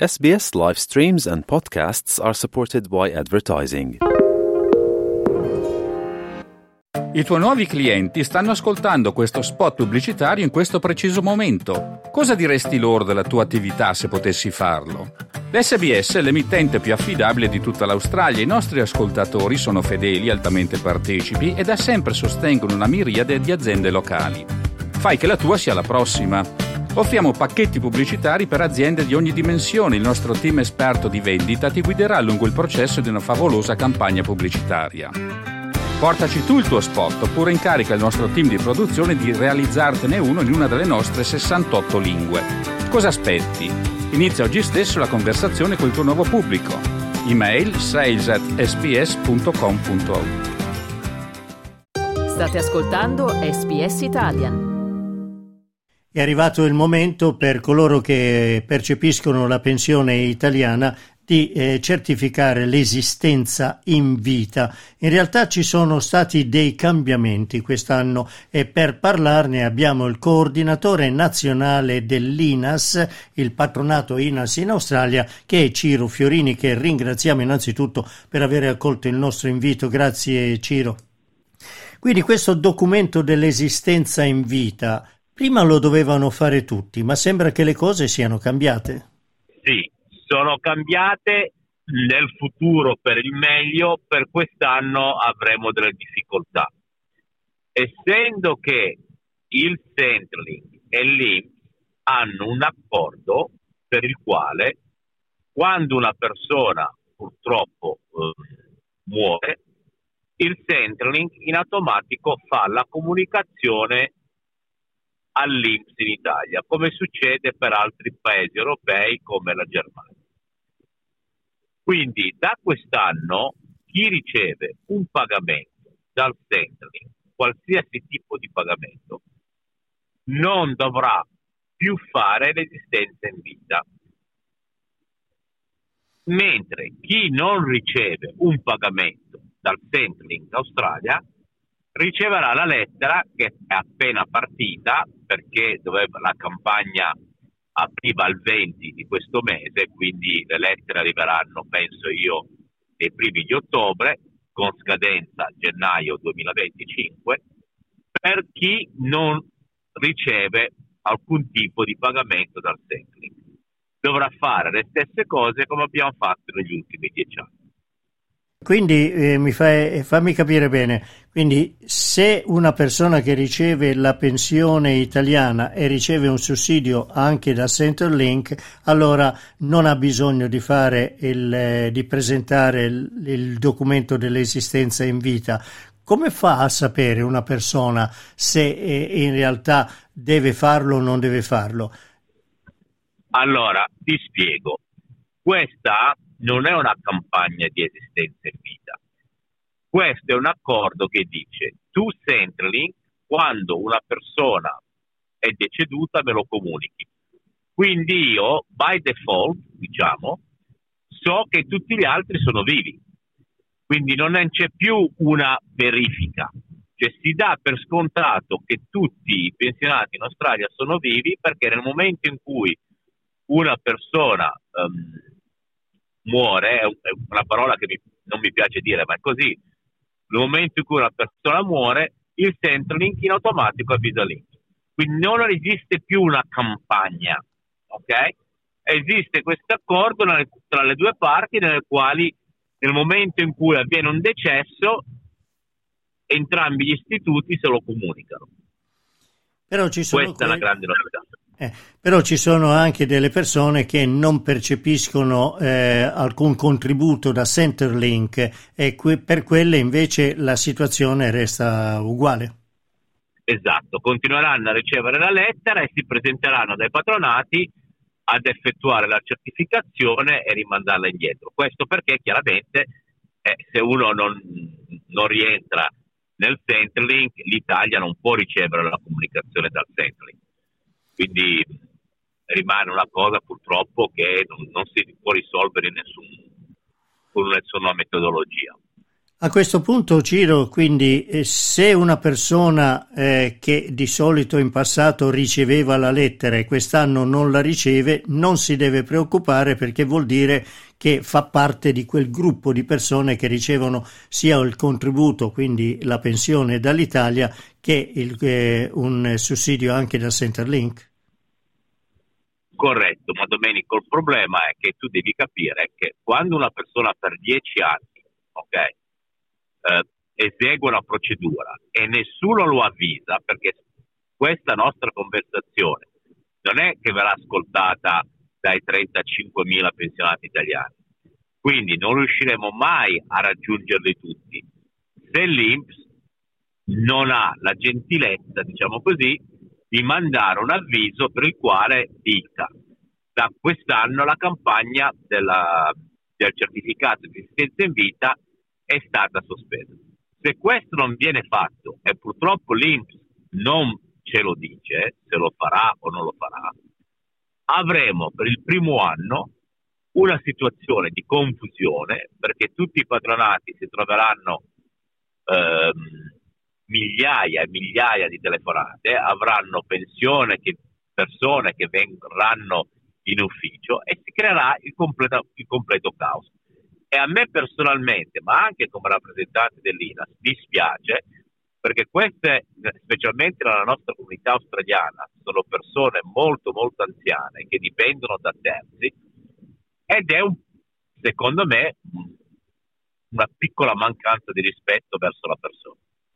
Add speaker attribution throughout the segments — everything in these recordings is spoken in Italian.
Speaker 1: SBS live streams and podcasts are supported by advertising.
Speaker 2: I tuoi nuovi clienti stanno ascoltando questo spot pubblicitario in questo preciso momento. Cosa diresti loro della tua attività se potessi farlo? L'SBS è l'emittente più affidabile di tutta l'Australia. I nostri ascoltatori sono fedeli, altamente partecipi e da sempre sostengono una miriade di aziende locali. Fai che la tua sia la prossima. Offriamo pacchetti pubblicitari per aziende di ogni dimensione. Il nostro team esperto di vendita ti guiderà lungo il processo di una favolosa campagna pubblicitaria. Portaci tu il tuo spot oppure incarica il nostro team di produzione di realizzartene uno in una delle nostre 68 lingue. Cosa aspetti? Inizia oggi stesso la conversazione col tuo nuovo pubblico. Email sales@sbs.com.au.
Speaker 3: State ascoltando SBS Italian.
Speaker 4: È arrivato il momento per coloro che percepiscono la pensione italiana di certificare l'esistenza in vita. In realtà ci sono stati dei cambiamenti quest'anno e per parlarne abbiamo il coordinatore nazionale dell'INAS, il patronato INAS in Australia, che è Ciro Fiorini, che ringraziamo innanzitutto per aver accolto il nostro invito. Grazie Ciro. Quindi questo documento dell'esistenza in vita, prima lo dovevano fare tutti, ma sembra che le cose siano cambiate.
Speaker 5: Sì, sono cambiate nel futuro per il meglio, per quest'anno avremo delle difficoltà. Essendo che il Centrelink e l'INPS hanno un accordo per il quale quando una persona purtroppo muore, il Centrelink in automatico fa la comunicazione all'INPS in Italia, come succede per altri paesi europei come la Germania. Quindi da quest'anno chi riceve un pagamento dal Centrelink, qualsiasi tipo di pagamento, non dovrà più fare l'esistenza in vita, mentre chi non riceve un pagamento dal Centrelink Australia riceverà la lettera che è appena partita, perché la campagna apriva il 20 di questo mese, quindi le lettere arriveranno, penso io, nei primi di ottobre, con scadenza gennaio 2025, per chi non riceve alcun tipo di pagamento dal Centrelink. Dovrà fare le stesse cose come abbiamo fatto negli ultimi 10 anni.
Speaker 4: Quindi fammi capire bene, quindi se una persona che riceve la pensione italiana e riceve un sussidio anche da Centrelink, allora non ha bisogno di di presentare il documento dell'esistenza in vita. Come fa a sapere una persona se in realtà deve farlo o non deve farlo?
Speaker 5: Allora, ti spiego. Questa non è una campagna di esistenza in vita. Questo è un accordo che dice: tu Centrelink, quando una persona è deceduta, me lo comunichi. Quindi io, by default, so che tutti gli altri sono vivi. Quindi non c'è più una verifica. Cioè si dà per scontato che tutti i pensionati in Australia sono vivi, perché nel momento in cui una persona muore, è una parola che non mi piace dire, ma è così. Nel momento in cui una persona muore, il Centrelink in automatico avvisa l'INPS. Quindi non esiste più una campagna, ok? Esiste questo accordo tra le due parti, nelle quali nel momento in cui avviene un decesso, entrambi gli istituti se lo comunicano.
Speaker 4: Però
Speaker 5: Questa è la grande novità.
Speaker 4: Però ci sono anche delle persone che non percepiscono alcun contributo da Centrelink e per quelle invece la situazione resta uguale.
Speaker 5: Esatto, continueranno a ricevere la lettera e si presenteranno dai patronati ad effettuare la certificazione e rimandarla indietro. Questo perché chiaramente se uno non rientra nel Centrelink, l'Italia non può ricevere la comunicazione dal Centrelink. Quindi rimane una cosa purtroppo che non si può risolvere con nessuna metodologia.
Speaker 4: A questo punto, Ciro, quindi se una persona che di solito in passato riceveva la lettera e quest'anno non la riceve, non si deve preoccupare, perché vuol dire che fa parte di quel gruppo di persone che ricevono sia il contributo, quindi la pensione dall'Italia, che un sussidio anche da Centrelink.
Speaker 5: Corretto, ma Domenico, il problema è che tu devi capire che quando una persona per 10 anni, ok, esegue una procedura e nessuno lo avvisa, perché questa nostra conversazione non è che verrà ascoltata dai 35.000 pensionati italiani, quindi non riusciremo mai a raggiungerli tutti se l'INPS non ha la gentilezza, diciamo così, di mandare un avviso per il quale dica: da quest'anno la campagna del certificato di assistenza in vita è stata sospesa. Se questo non viene fatto, e purtroppo l'INPS non ce lo dice se lo farà o non lo farà, avremo per il primo anno una situazione di confusione, perché tutti i patronati si troveranno migliaia e migliaia di telefonate, avranno pensione che persone che verranno in ufficio e si creerà il completo caos. E a me personalmente, ma anche come rappresentante dell'INAS, dispiace, perché queste, specialmente nella nostra comunità australiana, sono persone molto molto anziane che dipendono da terzi, ed è secondo me una piccola mancanza di rispetto verso la persona.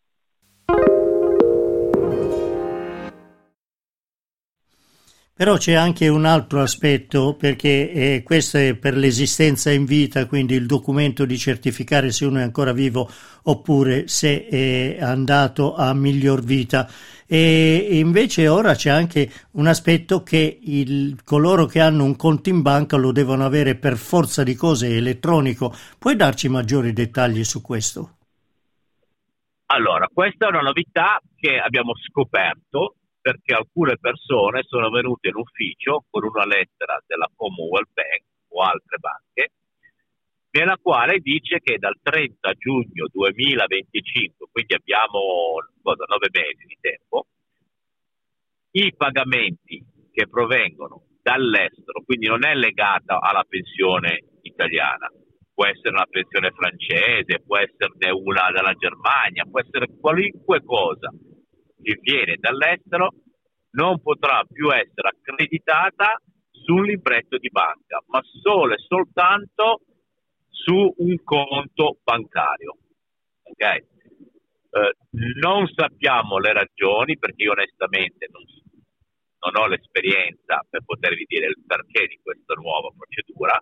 Speaker 4: Però c'è anche un altro aspetto, perché questo è per l'esistenza in vita, quindi il documento di certificare se uno è ancora vivo oppure se è andato a miglior vita. E invece ora c'è anche un aspetto che coloro che hanno un conto in banca lo devono avere per forza di cose elettronico. Puoi darci maggiori dettagli su questo?
Speaker 5: Allora, questa è una novità che abbiamo scoperto, perché alcune persone sono venute in ufficio con una lettera della Commonwealth Bank o altre banche, nella quale dice che dal 30 giugno 2025, quindi abbiamo 9 mesi di tempo, i pagamenti che provengono dall'estero, quindi non è legata alla pensione italiana, può essere una pensione francese, può esserne una dalla Germania, può essere qualunque cosa che viene dall'estero, non potrà più essere accreditata sul libretto di banca, ma solo e soltanto su un conto bancario. Okay? Non sappiamo le ragioni, perché io onestamente non ho l'esperienza per potervi dire il perché di questa nuova procedura,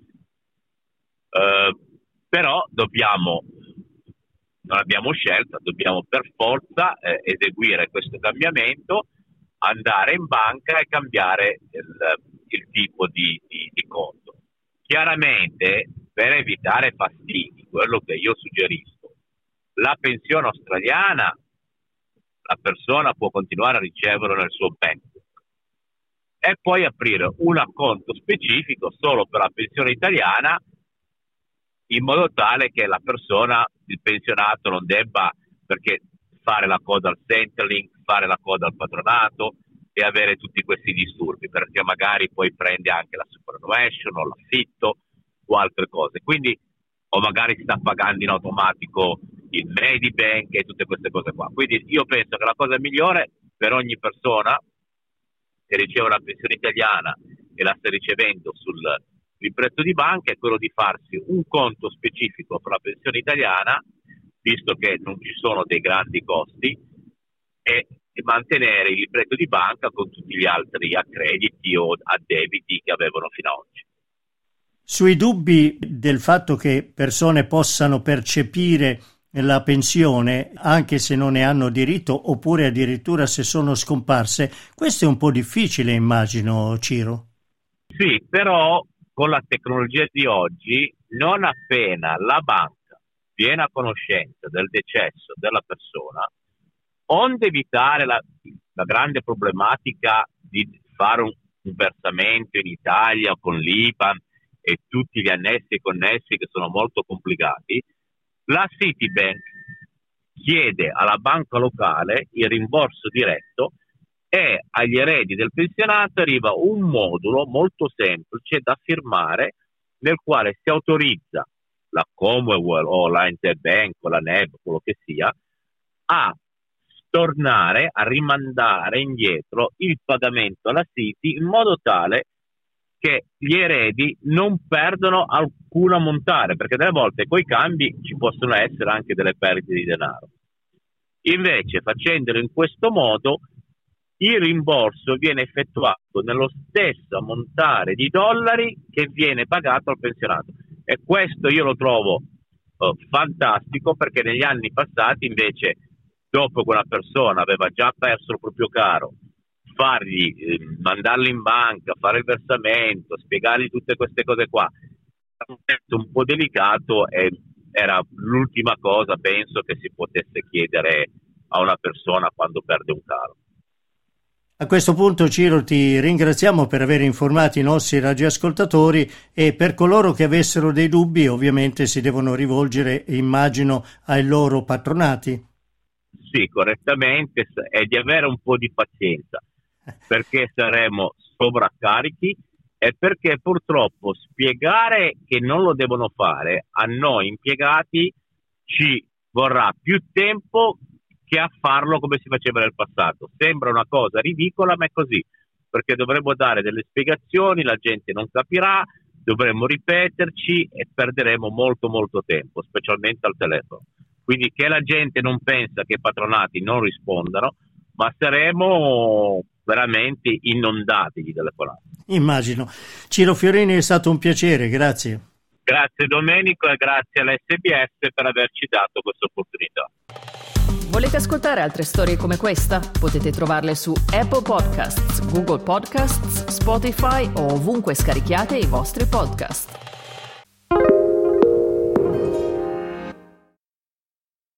Speaker 5: però non abbiamo scelta, dobbiamo per forza eseguire questo cambiamento, andare in banca e cambiare il tipo di conto. Chiaramente, per evitare fastidi, quello che io suggerisco, la pensione australiana la persona può continuare a riceverlo nel suo bank e poi aprire un conto specifico solo per la pensione italiana, in modo tale che la persona, il pensionato, non debba perché fare la coda al Centrelink, fare la coda al patronato e avere tutti questi disturbi, perché magari poi prende anche la superannuation o l'affitto o altre cose. Quindi, o magari sta pagando in automatico il Medibank e tutte queste cose qua. Quindi io penso che la cosa migliore per ogni persona che riceve una pensione italiana e la sta ricevendo sul libretto di banca è quello di farsi un conto specifico per la pensione italiana, visto che non ci sono dei grandi costi, e mantenere il libretto di banca con tutti gli altri accrediti o addebiti che avevano fino ad oggi.
Speaker 4: Sui dubbi del fatto che persone possano percepire la pensione anche se non ne hanno diritto, oppure addirittura se sono scomparse, questo è un po' difficile, immagino, Ciro.
Speaker 5: Sì, però con la tecnologia di oggi, non appena la banca viene a conoscenza del decesso della persona, onde evitare la grande problematica di fare un versamento in Italia con l'IBAN e tutti gli annessi e connessi che sono molto complicati, La Citibank chiede alla banca locale il rimborso diretto e agli eredi del pensionato arriva un modulo molto semplice da firmare, nel quale si autorizza la Commonwealth o la Interbank o la NEB, quello che sia, a tornare a rimandare indietro il pagamento alla Citi in modo tale che gli eredi non perdono alcun ammontare, perché delle volte coi cambi ci possono essere anche delle perdite di denaro. Invece, facendolo in questo modo, il rimborso viene effettuato nello stesso ammontare di dollari che viene pagato al pensionato, e questo io lo trovo fantastico, perché negli anni passati invece, dopo che una persona aveva già perso il proprio caro, mandarli in banca, fare il versamento, spiegargli tutte queste cose qua, è un po' delicato e era l'ultima cosa, penso, che si potesse chiedere a una persona quando perde un caro.
Speaker 4: A questo punto, Ciro, ti ringraziamo per aver informato i nostri radioascoltatori, e per coloro che avessero dei dubbi ovviamente si devono rivolgere, immagino, ai loro patronati.
Speaker 5: Sì, correttamente, e di avere un po' di pazienza, perché saremo sovraccarichi e perché purtroppo spiegare che non lo devono fare a noi impiegati ci vorrà più tempo che a farlo come si faceva nel passato. Sembra una cosa ridicola, ma è così, perché dovremmo dare delle spiegazioni, la gente non capirà, dovremmo ripeterci e perderemo molto molto tempo, specialmente al telefono. Quindi che la gente non pensa che i patronati non rispondano, ma saremo veramente inondati di telefonate.
Speaker 4: Immagino. Ciro Fiorini, è stato un piacere, grazie.
Speaker 5: Grazie Domenico e grazie all'SBS per averci dato questa opportunità.
Speaker 3: Volete ascoltare altre storie come questa? Potete trovarle su Apple Podcasts, Google Podcasts, Spotify o ovunque scarichiate i vostri podcast.